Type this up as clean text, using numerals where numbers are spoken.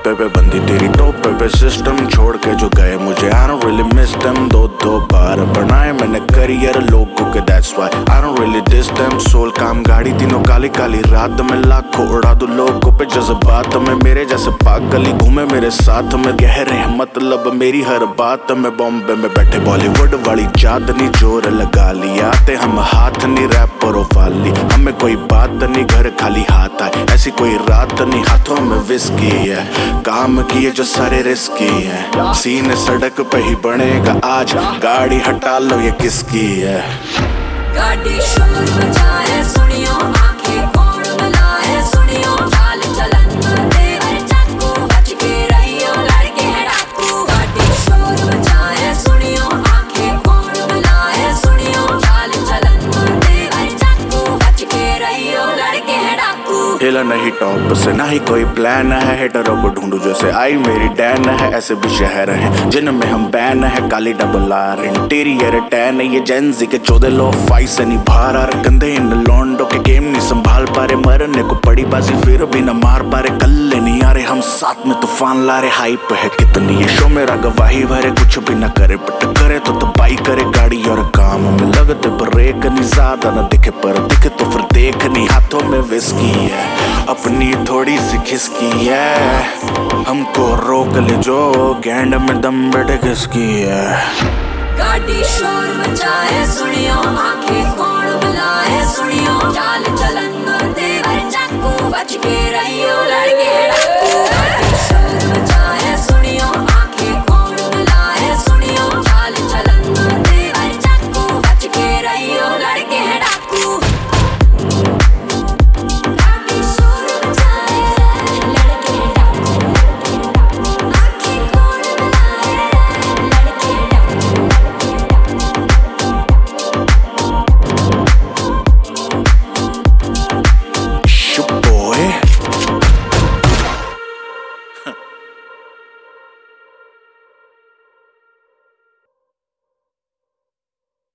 टोपे पे बंदी तेरी टोपे पे सिस्टम छोड़ के जो गए मुझे I don't really miss them। दो बार बनाए मैंने करियर लोगों के that's why I don't really diss them। सोल काम गाड़ी तीनों काली काली रात में लाखों उड़ा दूं लोगों पे जज्बात में मेरे जैसे पागल ही घूमे मेरे साथ में गहरे हैं मतलब मेरी हर बात में। बॉम्बे में बैठे बॉलीवुड वाली चांदनी जोर लगा लिया आते हम हाथ नहीं रैपर वाली हमें कोई बात नहीं घर खाली हाथ आए ऐसी कोई रात नहीं हाथों में विस्की है काम किए जो सारे रिस्की है सीने सड़क पे ही बनेगा आज गाड़ी हटा लो ये किसकी है। गाड़ी शोर मचाए सुनियो आंखें खोल मिलाए सुनियो चाल चलन दे हर चाकू बच के रहियो लड़के हैं डाकू। गाड़ी शोर मचाए सुनियो आंखें खोल मिलाए सुनियो चाल चलन दे हर चाकू बच के रहियो लड़के हैं डाकू। हिला नहीं टॉप से ना ही कोई प्लान है हेटरों को ढूंढू जैसे आई मेरी डैन है ऐसे भी शहर हैं जिनमें हम बैन है काली डबल आर इंटीरियर टैन ये जेंजी के 14 लो फाइट से नहीं बाहर आ रहे गंदे इन लॉन्डो के गेम नहीं संभाल पा रहे मरने को पड़ी बाजी फिर भी न मार पा रहे कल्ले नहीं आ रहे हम साथ में तूफान ला रहे हाइप है कितनी ये शो मेरा गवाही भरे कुछ भी न करे बट करे तो तबाही करे गाड़ी और काम में लगते ब्रेक नहीं ज्यादा न दिखे पर दिखे तो फिर देख नहीं हाथों में विस्की है अपनी थोड़ी सी खिसकी है हमको रोक ले जो गैंड में दम बैठे किसकी है। गाड़ी शोर मचाए सुनियो आंखें खोल मिलाए सुनियो चाल चलन